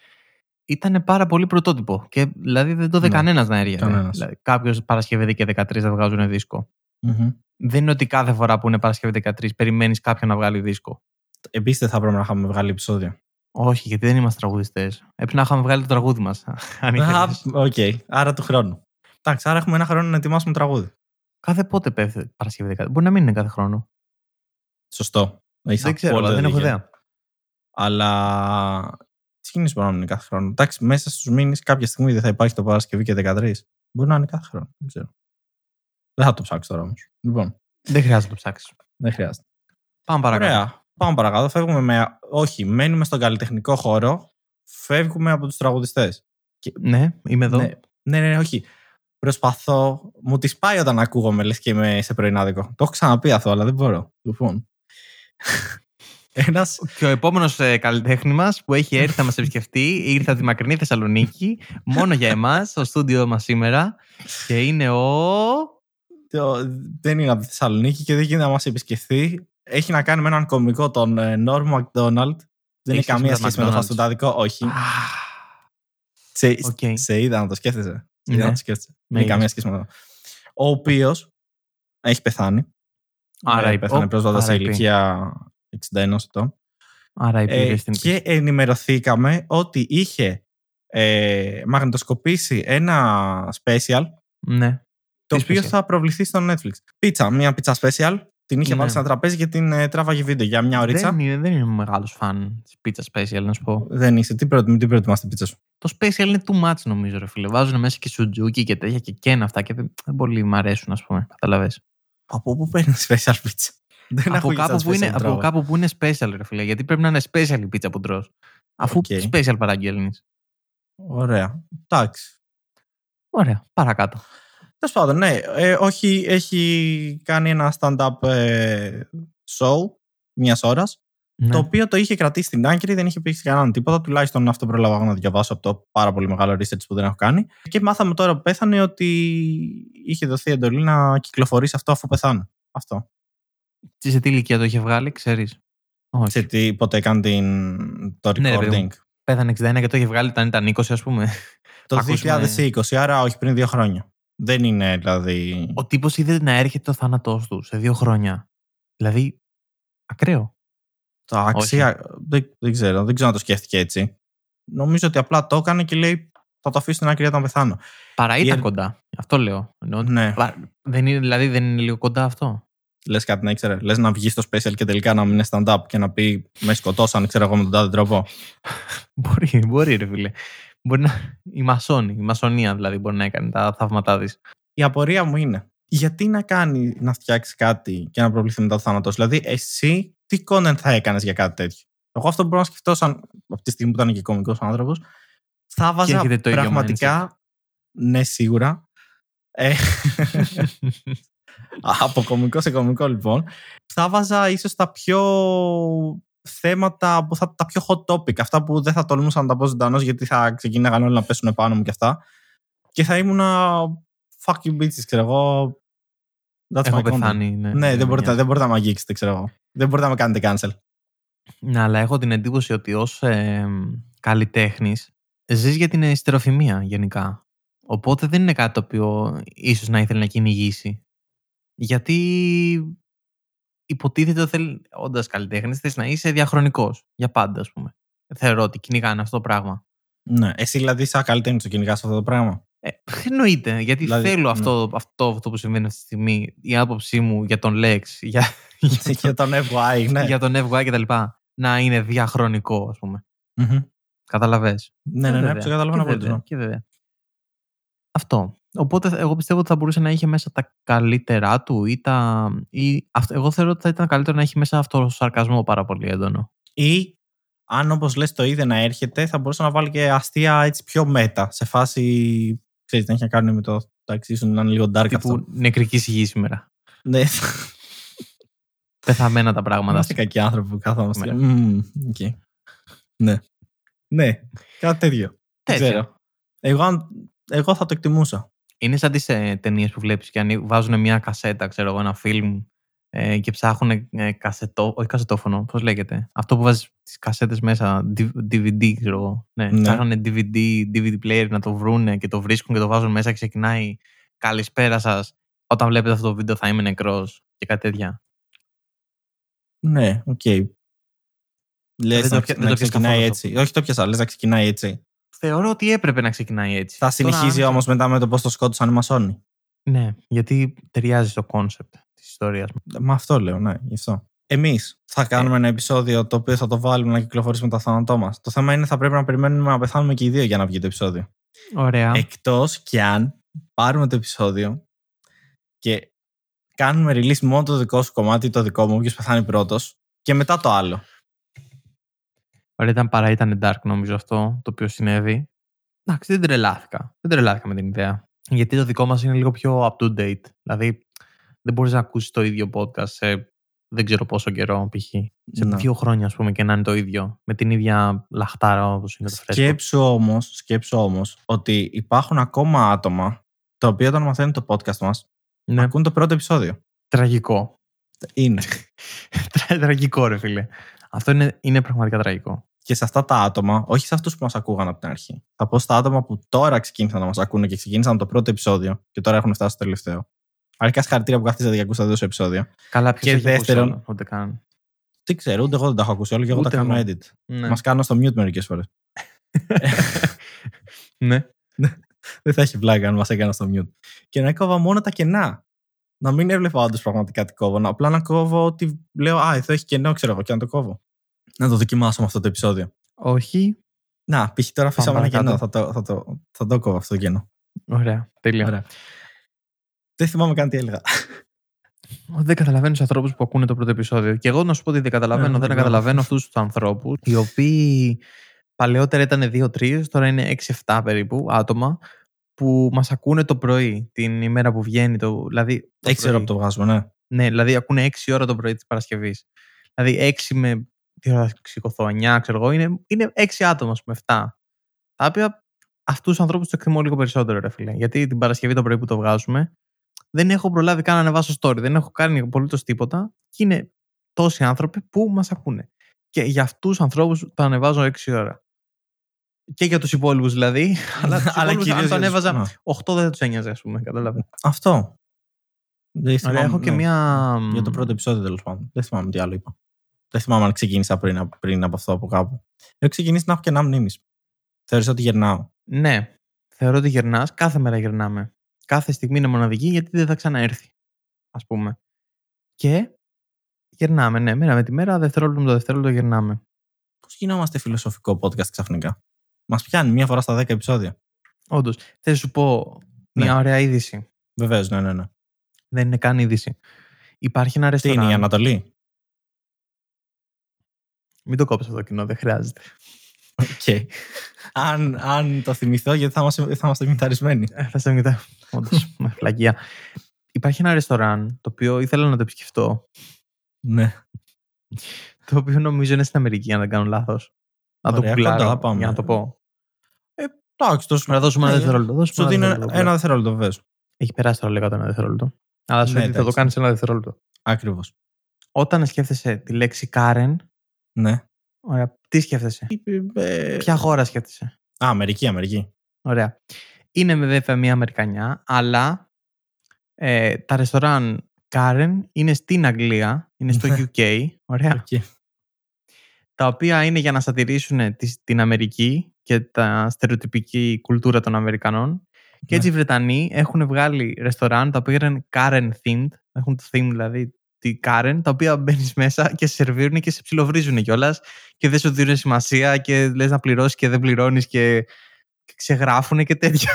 A: Ήταν πάρα πολύ πρωτότυπο. Και δηλαδή δεν το είδε ναι. κανένας να έριαγε. Δηλαδή, κάποιος Παρασκευή δεκαετία δεκατρία θα βγάζουν δίσκο.
B: Mm-hmm.
A: Δεν είναι ότι κάθε φορά που είναι Παρασκευή δεκατρία περιμένεις κάποιον να βγάλει δίσκο.
B: Επίσης δεν θα πρέπει να είχαμε βγάλει επεισόδιο.
A: Όχι, γιατί δεν είμαστε τραγουδιστές. Έπρεπε να είχαμε βγάλει το τραγούδι μας.
B: Οκ, okay. Άρα του χρόνου. Εντάξει, άρα έχουμε ένα χρόνο να ετοιμάσουμε τραγούδι.
A: Κάθε πότε πέφτει Παρασκευή δεκατρία? Μπορεί να μην είναι κάθε χρόνο.
B: Σωστό.
A: Έχεις δεν ξέρω, δεν έχω ιδέα.
B: Αλλά τι κινήσεις μπορεί να είναι κάθε χρόνο? Εντάξει, μέσα στους μήνες κάποια στιγμή δεν θα υπάρχει το Παρασκευή και δεκατρία. Μπορεί να είναι κάθε χρόνο. Δεν ξέρω. Δεν θα το ψάξω τώρα όμως. Λοιπόν.
A: Δεν χρειάζεται να το ψάξεις.
B: Δεν χρειάζεται.
A: Πάμε παρακάτω.
B: Ωραία. Πάμε παρακάτω. Φεύγουμε με. Όχι, μένουμε στον καλλιτεχνικό χώρο. Φεύγουμε από τους τραγουδιστές. Και...
A: Ναι, είμαι εδώ.
B: Ναι, ναι, ναι, όχι. Προσπαθώ. Μου τις πάει όταν ακούγομαι, λες και είμαι σε πρωινάδικο. Το έχω ξαναπεί αυτό, αλλά δεν μπορώ. Λοιπόν. Ένας...
A: Και ο επόμενος ε, καλλιτέχνη μας που έχει έρθει να μας επισκεφτεί ήρθε από τη μακρινή Θεσσαλονίκη μόνο για εμάς, στο στούντιο μας σήμερα. Και είναι ο.
B: Δεν είναι από τη Θεσσαλονίκη και δεν γίνεται να μας επισκεφθεί. Έχει να κάνει με έναν κωμικό, τον Norm Macdonald. Δεν έχει καμία σχέση με το φαστουτάδικο, όχι. σε, okay. σε είδα να το σκέφτεσαι. Σε είδα να το σκέφτεσαι. Δεν έχει καμία σχέση με το. Ο οποίος έχει πεθάνει.
A: Άρα
B: πέθανε πρόσφατα σε ηλικία εξήντα ένα ετών.
A: Άρα
B: ε, και ενημερωθήκαμε ότι είχε ε, μαγνητοσκοπήσει ένα special.
A: Ναι.
B: Το οποίο special? θα προβληθεί στο Netflix. Πίτσα, μια πίτσα special. Την είχε ναι. βάλει σε ένα τραπέζι και την ε, τράβαγε βίντεο για μια ωρίτσα.
A: Δεν είναι, δεν είναι μεγάλος φαν της πίτσα special, να σου πω.
B: Δεν είσαι. Τι, προτιμ, τι προτιμάς την πίτσα σου?
A: Το special είναι too much, νομίζω, ρε φίλε. Βάζουν μέσα και σουτζούκι και τέτοια και κένα αυτά και δεν, δεν πολύ μ' αρέσουν, ας πούμε. Καταλαβες.
B: Από πού παίρνει special πίτσα? Δεν
A: από, κάπου που είναι, από κάπου που είναι special, ρε φίλε. Γιατί πρέπει να είναι special η πίτσα που τρως. Αφού okay. special παραγγέλνεις.
B: Ωραία. Εντάξει.
A: Ωραία. Παρακάτω.
B: Τέλος πάντων, ναι. Ε, όχι, έχει κάνει ένα stand-up ε, show μιας ώρας. Ναι. Το οποίο το είχε κρατήσει στην άκρη, δεν είχε πει κανέναν τίποτα. Τουλάχιστον αυτό πρόλαβα να διαβάσω από το πάρα πολύ μεγάλο research που δεν έχω κάνει. Και μάθαμε τώρα που πέθανε ότι είχε δοθεί εντολή να κυκλοφορήσει αυτό αφού πεθάνε. Αυτό.
A: Σε τι ηλικία το είχε βγάλει, ξέρεις?
B: Όχι. Σε τι, πότε έκανε την, το recording?
A: Ναι, πέθανε εξήντα ένα και το είχε βγάλει όταν ήταν είκοσι, ας πούμε.
B: Το δύο χιλιάδες είκοσι, άρα όχι, πριν δύο χρόνια. Δεν είναι, δηλαδή.
A: Ο τύπος είδε να έρχεται το θάνατός του σε δύο χρόνια. Δηλαδή, ακραίο.
B: Εντάξει, δεν, δεν ξέρω, δεν ξέρω να το σκέφτηκε έτσι. Νομίζω ότι απλά το έκανε και λέει, θα το αφήσω στην άκρη όταν πεθάνω.
A: Παρά ήταν
B: Η...
A: κοντά. Αυτό λέω. Εννοώ,
B: ναι.
A: Δεν είναι, δηλαδή δεν είναι λίγο κοντά αυτό.
B: Λες κάτι να ήξερε. Λες να βγει στο special και τελικά να μην είναι stand-up και να πει με σκοτώσαν, ξέρω εγώ, με τον τάδε τρόπο.
A: μπορεί, μπορεί, ρε φίλε. Μπορεί να... Η μασόνη, η μασονία δηλαδή μπορεί να έκανε τα θαύματά της.
B: Η απορία μου είναι, γιατί να κάνει να φτιάξει κάτι και να προβληθεί μετά το θάνατο. Δηλαδή, εσύ τι content θα έκανες για κάτι τέτοιο. Εγώ αυτό μπορώ να σκεφτώ, σαν από τη στιγμή που ήταν και κωμικός άνθρωπος, θα βάζα πραγματικά. Ναι, σίγουρα. Ε... από κωμικό σε κωμικό, λοιπόν. Θα βάζα ίσως τα πιο θέματα, που θα, τα πιο hot topic. Αυτά που δεν θα τολμούσα να τα πω ζωντανός, γιατί θα ξεκινάγαν όλοι να πέσουν πάνω μου και αυτά. Και θα ήμουνα fucking bitches, ξέρω εγώ. That's
A: Έχω πεθάνει. Ναι,
B: ναι, δεν μπορείτε, δεν μπορείτε να με αγγίξετε, ξέρω εγώ. Δεν μπορείτε να με κάνετε cancel.
A: Ναι, αλλά έχω την εντύπωση ότι ως ε, καλλιτέχνης ζεις για την ιστεροφημία γενικά. Οπότε δεν είναι κάτι το οποίο ίσως να ήθελε να κυνηγήσει. Γιατί υποτίθεται ότι όντας καλλιτέχνης θες να είσαι διαχρονικός. Για πάντα, ας πούμε. Θεωρώ ότι κυνηγάνε αυτό το πράγμα.
B: Ναι, εσύ δηλαδή σαν καλλιτέχνης το κυνηγάς αυτό το πράγμα.
A: Ε, εννοείται, γιατί δηλαδή, θέλω ναι. αυτό, αυτό, αυτό που συμβαίνει αυτή τη στιγμή, η άποψή μου για τον Lex, για,
B: για, για τον εφ γουάι άι, ναι.
A: για τον εφ γουάι άι και τα λοιπά, να είναι διαχρονικό, ας πούμε.
B: Mm-hmm.
A: Καταλαβες.
B: Ναι, ναι, ναι, ναι, καταλαβαίνω πολύ.
A: Και βέβαια. Αυτό. Οπότε εγώ πιστεύω ότι θα μπορούσε να είχε μέσα τα καλύτερά του ή τα... Ή... Εγώ θεωρώ ότι θα ήταν καλύτερο να έχει μέσα αυτό το σαρκασμό πάρα πολύ έντονο.
B: Ή αν όπως λες το είδε να έρχεται, θα μπορούσε να βάλει και αστεία έτσι πιο μέτα. Σε φάση, ξέρεις, δεν έχει να κάνει με το ταξί σου να είναι λίγο dark
A: τύπου
B: αυτό.
A: Νεκρική σιγή σήμερα.
B: Ναι.
A: Πεθαμένα τα πράγματα.
B: Είμαστε κακοί άνθρωποι που κάθομαστε. Mm, okay. Ναι. Ναι, κάτι τέτοιο. Δεν ξέρω. Εγώ, εγώ θα το εκτιμούσα.
A: Είναι σαν τις ε, ταινίες που βλέπεις και βάζουν μια κασέτα, ξέρω εγώ, ένα φιλμ ε, και ψάχνουν ε, κασετό, όχι κασετόφωνο, πώς λέγεται. Αυτό που βάζεις τις κασέτες μέσα, ντι βι ντι, ξέρω εγώ. Ναι, ναι. Ψάχνουν ντι βι ντι, ντι βι ντι player να το βρούνε και το βρίσκουν και το βάζουν μέσα και ξεκινάει καλησπέρα σας. Όταν βλέπετε αυτό το βίντεο θα είμαι νεκρός και κάτι τέτοια.
B: Ναι, οκ. Okay. Λες να, να, να ξεκινάει έτσι. Όχι το πιάσα, λες να ξεκινάει έτσι.
A: Θεωρώ ότι έπρεπε να ξεκινάει έτσι.
B: Θα συνεχίζει Τώρα, όμως μετά με το πώς το σκότωσαν οι μασόνοι.
A: Ναι, γιατί ταιριάζει στο κόνσεπτ της ιστορίας μου.
B: Μα αυτό λέω, ναι, γι' αυτό. Εμείς θα κάνουμε ε. ένα επεισόδιο το οποίο θα το βάλουμε να κυκλοφορήσουμε το θάνατό μας. Το θέμα είναι θα πρέπει να περιμένουμε να πεθάνουμε και οι δύο για να βγει το επεισόδιο.
A: Ωραία.
B: Εκτός κι αν πάρουμε το επεισόδιο και κάνουμε release μόνο το δικό σου κομμάτι, το δικό μου, όποιος πεθάνει πρώτος, και μετά το άλλο.
A: Ωραία, ήταν παρά ήταν dark νομίζω αυτό το οποίο συνέβη. Εντάξει, δεν τρελάθηκα. Δεν τρελάθηκα με την ιδέα. Γιατί το δικό μας είναι λίγο πιο up to date. Δηλαδή, δεν μπορείς να ακούσεις το ίδιο podcast σε δεν ξέρω πόσο καιρό, π.χ. Σε no. δύο χρόνια, ας πούμε, και να είναι το ίδιο. Με την ίδια λαχτάρα όπως είναι το φρέσκο.
B: Σκέψου όμως, σκέψου όμως ότι υπάρχουν ακόμα άτομα τα οποία όταν μαθαίνουν το podcast μας ναι. ακούν το πρώτο επεισόδιο.
A: Τραγικό.
B: Είναι.
A: Τραγικό, ρε φίλε. Αυτό είναι, είναι πραγματικά τραγικό.
B: Και σε αυτά τα άτομα, όχι σε αυτούς που μας ακούγαν από την αρχή. Θα πω στα άτομα που τώρα ξεκίνησαν να μας ακούνε και ξεκίνησαν το πρώτο επεισόδιο και τώρα έχουν φτάσει στο τελευταίο. Αρχικά συγχαρητήρια που καθίσατε και ακούσατε δύο επεισόδιο.
A: Καλά, ποιος έχει δεύτερον, ακούσει ούτε καν.
B: Τι ξέρω, ούτε εγώ δεν τα έχω ακούσει όλο και εγώ τα κάνω edit. Ναι. Μας κάνω στο mute μερικές φορές.
A: Ναι.
B: Δεν θα έχει βλάκα αν μας έκανα στο mute. Και να έκοβα μόνο τα κενά. Να μην έβλεπα όντως πραγματικά τι κόβω. Απλά να κόβω ότι λέω, α, εδώ έχει κενό, ξέρω εγώ, και να το κόβω. Να το δοκιμάσω με αυτό το επεισόδιο.
A: Όχι.
B: Να, π.χ. τώρα αφήσαμε ένα κενό. Θα το, θα, το, θα το κόβω αυτό το κενό.
A: Ωραία. Τέλεια.
B: Ωραία. Δεν θυμάμαι καν τι έλεγα.
A: Δεν καταλαβαίνω τους ανθρώπους που ακούνε το πρώτο επεισόδιο. Και εγώ να σου πω ότι δεν καταλαβαίνω. Yeah, δεν yeah. καταλαβαίνω αυτούς τους ανθρώπους, οι οποίοι παλαιότερα ήταν δύο τρία, τώρα είναι έξι εφτά περίπου άτομα, που μας ακούνε το πρωί, την ημέρα που βγαίνει. Το, δηλαδή,
B: έξι ώρα που το βγάζουμε, ναι.
A: Ναι, δηλαδή ακούνε έξι ώρα το πρωί της Παρασκευής. Δηλαδή έξι με. Τι ώρα θα σηκωθώ, εννιά, ξέρω εγώ, είναι, είναι έξι άτομα, ας πούμε, εφτά. Τα οποία αυτούς τους ανθρώπους το εκτιμώ λίγο περισσότερο, ρε φίλε. Γιατί την Παρασκευή το πρωί που το βγάζουμε, δεν έχω προλάβει καν να ανεβάσω story, δεν έχω κάνει απολύτως τίποτα και είναι τόσοι άνθρωποι που μας ακούνε. Και για αυτούς τους ανθρώπους το ανεβάζω έξι ώρα. Και για τους υπόλοιπους δηλαδή, αλλά τους υπόλοιπους αν το ανέβαζα να. οκτώ δεν τους ένοιαζε, ας πούμε, καταλάβει.
B: Αυτό.
A: Δεν θυμάμαι, έχω και
B: ναι.
A: μια.
B: Για το πρώτο επεισόδιο, τέλος πάντων. Δεν θυμάμαι τι άλλο είπα. Δεν θυμάμαι αν ξεκίνησα πριν, πριν από αυτό από κάπου. Έχω ξεκινήσει να έχω κενά μνήμης. Θεωρείς ότι γερνάω?
A: Ναι. θεωρώ ότι γερνάς, κάθε μέρα γερνάμε. Κάθε στιγμή είναι μοναδική γιατί δεν θα ξαναέρθει, ας πούμε. Και γερνάμε, ναι, μέρα με τη μέρα, δευτερόλεπτο με το δευτερόλεπτο γερνάμε.
B: Πώς γινόμαστε φιλοσοφικό podcast ξαφνικά? Μας πιάνει μία φορά στα δέκα επεισόδια.
A: Όντως. Θέλω να σου πω μια
B: Ναι.
A: ωραία είδηση.
B: Βεβαίως, ναι, ναι, ναι.
A: Δεν είναι καν είδηση. Υπάρχει ένα
B: Τι
A: ρεστοράν.
B: είναι η Ανατολή?
A: Μην το κόψω αυτό το κοινό, δεν χρειάζεται.
B: Okay. αν, αν το θυμηθώ, γιατί θα είμαστε, θα είμαστε μυθαρισμένοι.
A: Ε, θα σε μιλάω. Όντως, με φλαγία. Υπάρχει ένα ρεστοράν το οποίο ήθελα να το επισκεφτώ.
B: Ναι.
A: Το οποίο νομίζω είναι στην Αμερική, αν δεν κάνω λάθος. Να το
B: Ωραία, κοντά,
A: γκουγκλάρω
B: πάμε.
A: για να το πω.
B: Ε, εντάξει, τόσο.
A: Να δώσουμε ένα
B: Ναι,
A: δευτερόλεπτο. δώσουμε
B: Σου
A: ένα
B: δίνω
A: δευτερόλεπτο.
B: ένα δευτερόλεπτο, βεβαίως.
A: Έχει περάσει τώρα λέγατε ένα δευτερόλεπτο. Αλλά σου
B: Ναι,
A: λέει ότι θα το
B: εντάξει.
A: κάνεις ένα δευτερόλεπτο.
B: Ακριβώς.
A: Όταν σκέφτεσαι τη λέξη Karen,
B: Ναι.
A: ωραία, τι σκέφτεσαι?
B: Ε,
A: Ποια χώρα σκέφτεσαι?
B: Α, Αμερική, Αμερική.
A: Ωραία. Είναι με βέβαια μια Αμερικανιά, αλλά ε, τα ρεστοράν Karen είναι στην Αγγλία, είναι στο γιου κέι, ωραία,
B: Okay.
A: τα οποία είναι για να σατηρήσουν τη- την Αμερική και τα στερεοτυπική κουλτούρα των Αμερικανών. Και έτσι οι Βρετανοί έχουν βγάλει ρεστοράν τα οποία είναι Karen themed, έχουν το theme δηλαδή τη Karen, τα οποία μπαίνεις μέσα και σε σερβίρουν και σε ψιλοβρίζουν κιόλας και δεν σου δίνουν σημασία και λες να πληρώσεις και δεν πληρώνεις και ξεγράφουν και τέτοια.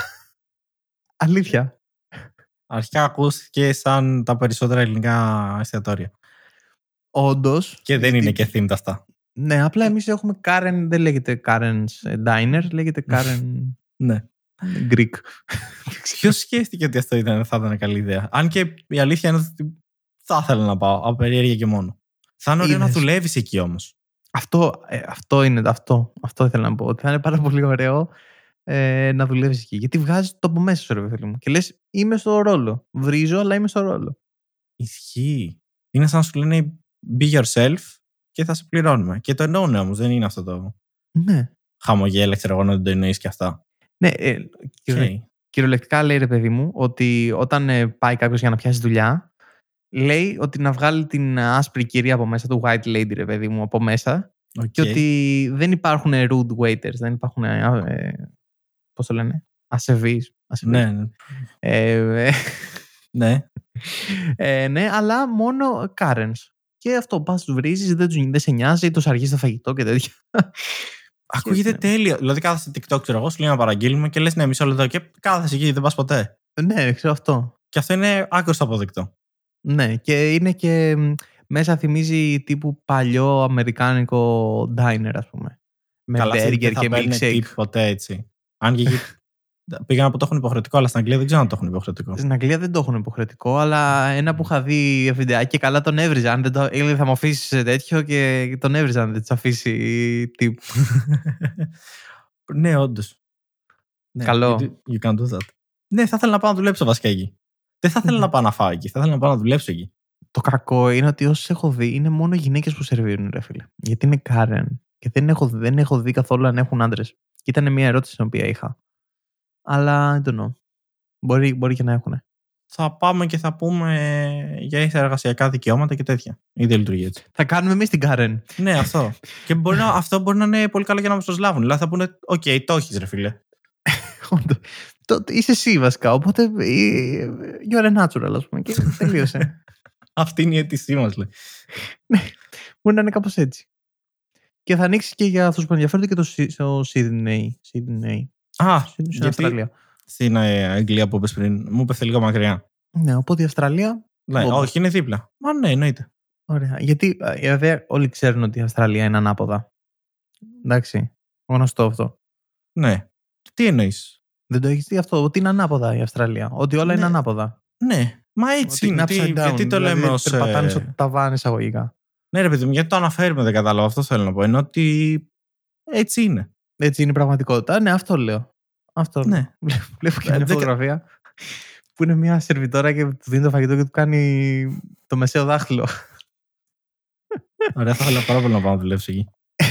A: Αλήθεια.
B: Αρχικά ακούστηκε σαν τα περισσότερα ελληνικά εστιατόρια.
A: Όντως.
B: Και δεν είναι και themed αυτά.
A: Ναι, απλά εμείς έχουμε Karen, δεν λέγεται Karen's Diner, λέγεται Karen
B: Ναι.
A: Greek.
B: Ποιος σκέφτηκε ότι αυτό ήταν, θα ήταν καλή ιδέα? Αν και η αλήθεια είναι ότι θα ήθελα να πάω, από περιέργεια και μόνο. Θα είναι ωραίο να
A: Είδες.
B: δουλεύεις εκεί όμως.
A: Αυτό, ε, αυτό είναι αυτό. Αυτό ήθελα να πω. Ότι θα είναι πάρα πολύ ωραίο ε, να δουλεύεις εκεί. Γιατί βγάζεις το από μέσα σου, ρε παιδί μου. Και λες, είμαι στο ρόλο. Βρίζω, αλλά είμαι στο ρόλο.
B: Ισχύει. Είναι σαν να σου λένε be yourself και θα σε πληρώνουμε. Και το εννοούν όμως, δεν είναι αυτό το
A: Ναι.
B: χαμογέλα, ξέρω εγώ, να δεν το εννοείς και αυτά.
A: Ναι, ε, κυριολε-
B: Okay.
A: κυριολεκτικά λέει, ρε παιδί μου, ότι όταν ε, πάει κάποιος για να πιάσει δουλειά, λέει ότι να βγάλει την άσπρη κυρία από μέσα, του white lady, ρε παιδί μου, από μέσα.
B: Okay.
A: Και ότι δεν υπάρχουν rude waiters, δεν υπάρχουν, ε, ε, πώς το λένε, ασεβείς. ασεβείς.
B: Ναι, ναι.
A: Ε, ε,
B: ναι.
A: ε, ναι, αλλά μόνο Karens. Και αυτό, πας τους βρίζεις, δεν, τους, δεν σε νοιάζει, τους αργείς το φαγητό και τέτοια.
B: Ακούγεται
A: ναι.
B: τέλειο. Δηλαδή κάθεσαι TikTok, ξέρω εγώ, σου λέει να παραγγείλουμε και λες ναι, μισό λεπτό και κάθεσαι εκεί, δεν πας ποτέ.
A: Ναι, ξέρω αυτό.
B: Και αυτό είναι άκρως αποδεκτό.
A: Ναι, και είναι και μ, μέσα θυμίζει τύπου παλιό αμερικάνικο diner, ας πούμε. Με
B: Καλά,
A: burger
B: δεν θα
A: και
B: παίρνει
A: milkshake.
B: tip ποτέ έτσι. Αν και εκεί πήγαν που το έχουν υποχρεωτικό, αλλά στην Αγγλία δεν ξέρω αν το έχουν υποχρεωτικό.
A: Στην Αγγλία δεν το έχουν υποχρεωτικό, αλλά ένα που είχα δει βιντεάκι καλά τον έβριζα. Αν δεν το έλεγε, θα μου αφήσει τέτοιο και τον έβριζα αν δεν του αφήσει τύπου.
B: Ναι, όντως.
A: Καλό.
B: You, do- you can do that. Ναι, θα ήθελα να πάω να δουλέψω βασικά εκεί. Δεν θα ήθελα να πάω να φάω εκεί. Θα ήθελα να πάω να δουλέψω εκεί.
A: Το κακό είναι ότι όσες έχω δει είναι μόνο γυναίκες που σερβίρουν, ρε φίλε. Γιατί είναι Karen. Και δεν έχω, δεν έχω δει καθόλου αν έχουν άντρες. Και ήταν μια ερώτηση την οποία είχα. Αλλά δεν know. Μπορεί, μπορεί και να έχουν.
B: Θα πάμε και θα πούμε για εργασιακά δικαιώματα και τέτοια. Ή δεν λειτουργεί έτσι.
A: Θα κάνουμε εμείς την Karen.
B: Ναι, αυτό. Και μπορεί να, αυτό μπορεί να είναι πολύ καλό για να μας προσλάβουν. Δηλαδή θα πούνε, οκ, okay, το έχεις ρε φίλε.
A: Το, είσαι εσύ βασικά. Οπότε ε, you're a natural, ας πούμε. Και τελείωσε.
B: Αυτή είναι η αίτησή μας, λέει.
A: Ναι, μπορεί να είναι κάπως έτσι. Και θα ανοίξει και για αυτούς που ενδιαφέρονται και το, Σι- στο Sydney. Sydney.
B: Α,
A: Στην
B: γιατί
A: Αυστραλία.
B: στην ε, Αγγλία που είπες πριν, μου είπε λίγο μακριά.
A: Ναι, οπότε η Αυστραλία.
B: Ναι,
A: Όντως.
B: όχι, είναι δίπλα. Μα ναι, εννοείται.
A: Ωραία. Γιατί ε, βέβαια όλοι ξέρουν ότι η Αυστραλία είναι ανάποδα. Εντάξει. Γνωστό αυτό.
B: Ναι. Τι εννοείς?
A: Δεν το έχεις δει αυτό, ότι είναι ανάποδα η Αυστραλία. Ότι όλα
B: Ναι.
A: είναι ανάποδα.
B: Ναι, μα έτσι
A: Ότι
B: είναι.
A: upside
B: Τι,
A: down,
B: γιατί το
A: δηλαδή
B: λέμε ως...
A: περπατάνε
B: ε,
A: στο ταβάνι εισαγωγικά.
B: Ναι ρε παιδί μου, γιατί το αναφέρουμε, δεν κατάλαβα. Αυτό θέλω να πω. Ενώ ότι έτσι είναι.
A: Έτσι είναι η πραγματικότητα. Ναι, αυτό λέω. Αυτό λέω.
B: Ναι.
A: Βλέπω και
B: Ε,
A: μια
B: δεν κα-
A: φωτογραφία που είναι μια σερβιτόρα και του δίνει το φαγητό και του κάνει το μεσαίο δάχτυλο.
B: Ωραία, θα ήθελα πάρα πολύ να πάω να δουλέψω εκεί.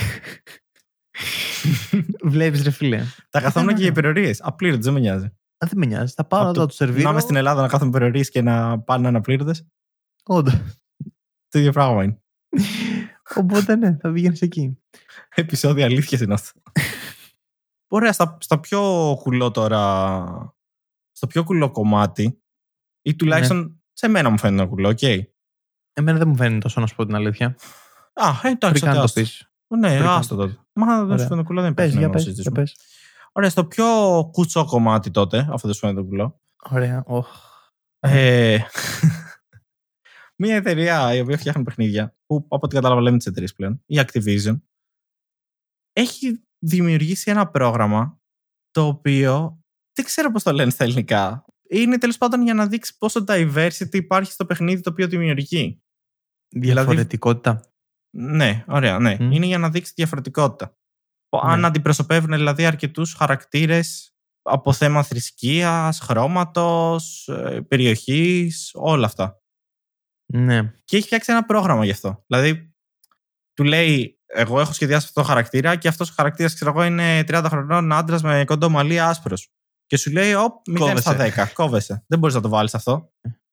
A: Βλέπεις ρε φίλε.
B: Τα καθόμουν
A: ναι,
B: και για
A: ναι.
B: υπερορίες. Απλήρωτες, δεν με νοιάζει.
A: Αν δεν με νοιάζει, θα πάω
B: Απ'
A: να
B: το-
A: το του σερβίρω.
B: Να είμαι στην Ελλάδα να κάθομαι υπερορίες και να πάνε αναπλήρωτες.
A: Όντως.
B: Το ίδιο πράγμα είναι.
A: Οπότε ναι, θα πηγαίνεις εκεί.
B: Επεισόδιο αλήθειας είναι αυτό. Ωραία, στα, στα πιο κουλό τώρα. Στο πιο κουλό κομμάτι, ή τουλάχιστον ναι. σε μένα μου φαίνεται ένα κουλό, οκ. Okay.
A: Εμένα δεν μου φαίνεται τόσο, να σου πω την αλήθεια.
B: Α, εντάξει,
A: να το πεις.
B: Ναι, άστο τότε. Μα δεν σου φαίνεται κουλό, δεν υπάρχει να συζητήσουμε. Ωραία, στο πιο κουτσό κομμάτι τότε, αυτό δεν σου φαίνεται κουλό.
A: Ωραία, oh.
B: ε, Μια εταιρεία η οποία φτιάχνει παιχνίδια, που από ό,τι κατάλαβα λέμε τις εταιρείες πλέον, η Activision, έχει δημιουργήσει ένα πρόγραμμα το οποίο δεν ξέρω πώς το λένε στα ελληνικά. Είναι τέλος πάντων για να δείξει πόσο diversity υπάρχει στο παιχνίδι το οποίο δημιουργεί.
A: Διαφορετικότητα.
B: Δηλαδή, ναι, ωραία, ναι. Mm. Είναι για να δείξει διαφορετικότητα. Ναι. Αν αντιπροσωπεύουν δηλαδή αρκετούς χαρακτήρες από θέμα θρησκείας, χρώματος, περιοχής, όλα αυτά.
A: Ναι.
B: Και έχει φτιάξει ένα πρόγραμμα γι' αυτό. Δηλαδή, του λέει, εγώ έχω σχεδιάσει αυτό το χαρακτήρα και αυτός ο χαρακτήρας, ξέρω εγώ, είναι τριάντα χρονών άντρας με κοντό μαλλί άσπρος. Και σου λέει, οπ, μηδέν στα δέκα. Κόβεσαι. Δεν μπορείς να το βάλεις αυτό.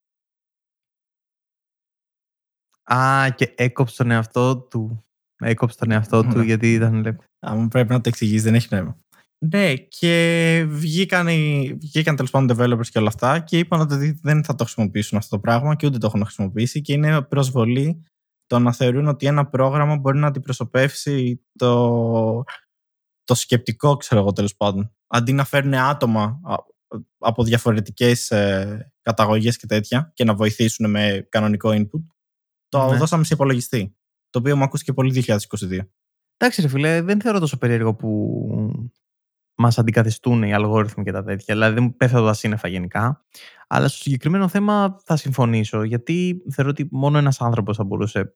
A: Α, και έκοψε τον εαυτό του. Έκοψε τον εαυτό του, γιατί ήταν.
B: Αν πρέπει να το εξηγείς, δεν έχει νόημα. Ναι, και βγήκαν, βγήκαν τέλος πάντων developers και όλα αυτά και είπαν ότι δεν θα το χρησιμοποιήσουν αυτό το πράγμα και ούτε το έχουν χρησιμοποιήσει και είναι προσβολή το να θεωρούν ότι ένα πρόγραμμα μπορεί να αντιπροσωπεύσει το, το σκεπτικό, ξέρω εγώ, τέλος πάντων. Αντί να φέρουν άτομα από διαφορετικές ε, καταγωγές και τέτοια και να βοηθήσουν με κανονικό input, το ναι. δώσαμε σε υπολογιστή. Το οποίο μου ακούστηκε πολύ δύο χιλιάδες είκοσι δύο.
A: Εντάξει, ρε φίλε, δεν θεωρώ τόσο περίεργο που μας αντικαθιστούν οι αλγόριθμοι και τα τέτοια. Δηλαδή, δεν μου πέφτω τα σύννεφα γενικά. Αλλά στο συγκεκριμένο θέμα θα συμφωνήσω, γιατί θεωρώ ότι μόνο ένας άνθρωπος θα μπορούσε.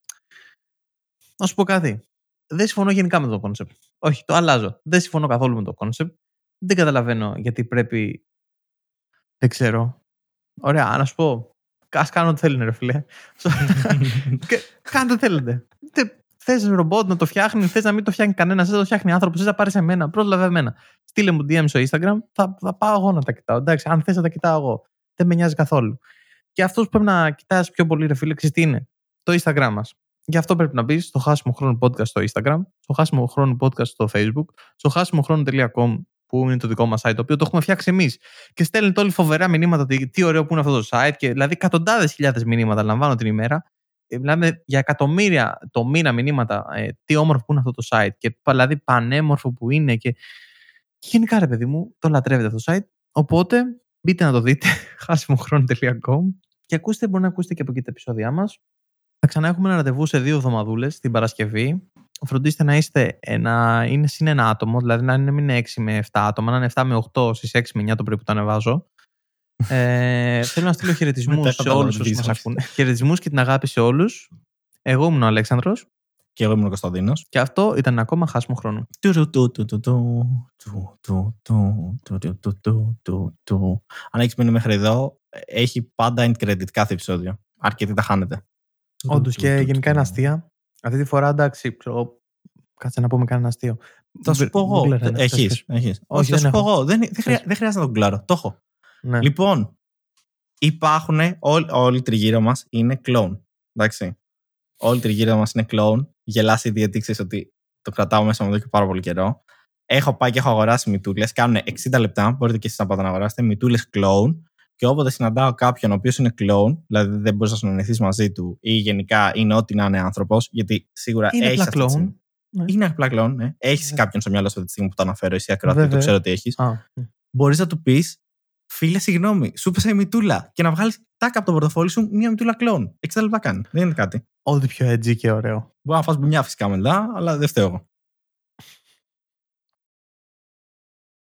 A: Να σου πω κάτι. Δεν συμφωνώ γενικά με το κόνσεπτ. Όχι, το αλλάζω. Δεν συμφωνώ καθόλου με το κόνσεπτ. Δεν καταλαβαίνω γιατί πρέπει. Δεν ξέρω. Ωραία, να σου πω. Ας κάνω ό,τι θέλουν, ρε φίλε. Κάντε ό,τι θέλετε. Θες ρομπότ να το φτιάχνει, θες να μην το φτιάχνει κανένα, θες να το φτιάχνει άνθρωπο, θες να πάρει εμένα. Πρόλαβε εμένα. Στείλε μου ντι εμ στο Instagram, θα, θα πάω εγώ να τα κοιτάω. Εντάξει, αν θες να τα κοιτάω εγώ. Δεν με νοιάζει καθόλου. Και αυτό που πρέπει να κοιτάς πιο πολύ, ρε φίλε, ξέρεις τι είναι? Το Instagram μας. Γι' αυτό πρέπει να μπει στο Χάσιμο Χρόνο Podcast στο Instagram, στο Χάσιμο Χρόνο Podcast στο Facebook, στο χάσιμο χρόνο τελεία κομ που είναι το δικό μας site, το οποίο το έχουμε φτιάξει εμείς. Και στέλνετε όλοι φοβερά μηνύματα ότι τι ωραίο που είναι αυτό το site, και δηλαδή εκατοντάδες χιλιάδες μηνύματα λαμβάνω την ημέρα. Μιλάμε για εκατομμύρια το μήνα μηνύματα, ε, τι όμορφο που είναι αυτό το site και δηλαδή πανέμορφο που είναι και, και γενικά, ρε παιδί μου, το λατρεύετε αυτό το site. Οπότε μπείτε να το δείτε, χάσιμο χρόνο τελεία κομ, και ακούστε, μπορεί να ακούσετε και από εκεί τα επεισόδια μας. Θα ξανά έχουμε ένα ραντεβού σε δύο εβδομαδούλες την Παρασκευή. Φροντίστε να είστε να είναι συν ένα άτομο, δηλαδή να μην είναι έξι με επτά άτομα, να είναι επτά με οκτώ στις έξι με εννιά το πρωί που το ανεβάζω. ε, θέλω να στείλω χαιρετισμούς σε όλους όσους μας ακούνε. Χαιρετισμούς και την αγάπη σε όλους. Εγώ ήμουν ο Αλέξανδρος.
B: Και εγώ ήμουν ο Κωνσταντίνος.
A: Και αυτό ήταν ακόμα χάσιμο χρόνο.
B: Αν έχεις μείνει μέχρι εδώ, έχει πάντα end credit κάθε επεισόδιο. Αρκετοί τα χάνετε.
A: Όντως, και γενικά είναι αστεία. Αυτή τη φορά, εντάξει, κάτσε να πούμε κανένα αστείο.
B: Θα σου πω εγώ. Έχεις. Όχι, θα σου πω εγώ. Δεν χρειάζεται να τον κλάρω. Το έχω. Ναι. Λοιπόν, υπάρχουν, όλοι, όλοι τριγύρω μας είναι κλόουν. Εντάξει. Όλοι τριγύρω μας είναι κλόουν. Γελάσει γιατί ξέρεις ότι το κρατάω μέσα μου εδώ και πάρα πολύ καιρό. Έχω πάει και έχω αγοράσει μητούλες. Κάνουν εξήντα λεπτά. Μπορείτε και εσείς να πάτε να αγοράσετε μητούλες κλόουν. Και όποτε συναντάω κάποιον ο οποίος είναι κλόουν, δηλαδή δεν μπορείς να συνεννηθείς μαζί του ή γενικά είναι ό,τι να είναι άνθρωπος, γιατί σίγουρα
A: είναι
B: έχεις.
A: Απλά κλόουν.
B: Ναι. Είναι απλά κλόουν. Ναι. Έχεις ναι. κάποιον στο μυαλό σου αυτή τη στιγμή που το αναφέρω, εσύ ακροατή, το ξέρω ότι έχεις. Μπορείς να του πεις. Φίλε, συγγνώμη, σου πέσα η μητούλα και να βγάλεις τάκα από το πορτοφόλι σου μια μητούλα κλόουν. εξήντα λεπτά κάνει. Δεν είναι κάτι.
A: Ό,τι πιο edgy και ωραίο.
B: Μπορεί να φας μπουνιά φυσικά μετά, αλλά δεν φταίω εγώ.